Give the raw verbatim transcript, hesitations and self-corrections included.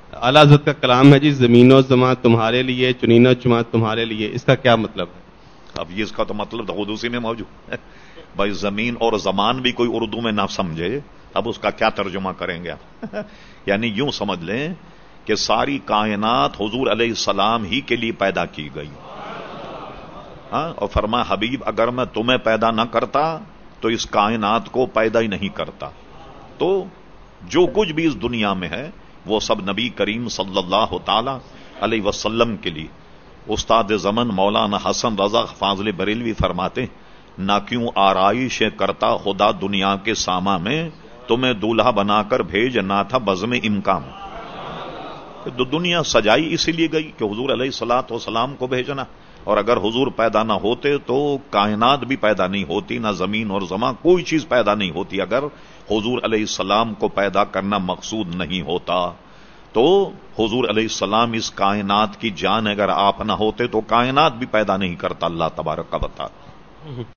اعلیٰ حضرت کا کلام ہے جی، زمین و زمان تمہارے لیے، چنین و چما تمہارے لیے، اس کا کیا مطلب ہے؟ اب یہ اس کا تو مطلب تو خود اسی میں موجود ہے بھائی، زمین اور زمان بھی کوئی اردو میں نہ سمجھے، اب اس کا کیا ترجمہ کریں گے آپ یعنی یوں سمجھ لیں کہ ساری کائنات حضور علیہ السلام ہی کے لیے پیدا کی گئی، ہاں، اور فرما حبیب اگر میں تمہیں پیدا نہ کرتا تو اس کائنات کو پیدا ہی نہیں کرتا، تو جو کچھ بھی اس دنیا میں ہے وہ سب نبی کریم صلی اللہ تعالی علیہ وسلم کے لیے۔ استاد زمن مولانا حسن رضا فاضل بریلوی فرماتے، نہ کیوں آرائش کرتا خدا دنیا کے ساما میں، تمہیں دولہا بنا کر بھیج نہ تھا بزم امکان۔ تو دنیا سجائی اسی لیے گئی کہ حضور علیہ الصلوۃ والسلام کو بھیجنا، اور اگر حضور پیدا نہ ہوتے تو کائنات بھی پیدا نہیں ہوتی، نہ زمین اور زمان کوئی چیز پیدا نہیں ہوتی اگر حضور علیہ السلام کو پیدا کرنا مقصود نہیں ہوتا۔ تو حضور علیہ السلام اس کائنات کی جان، اگر آپ نہ ہوتے تو کائنات بھی پیدا نہیں کرتا اللہ تبارک و تعالی۔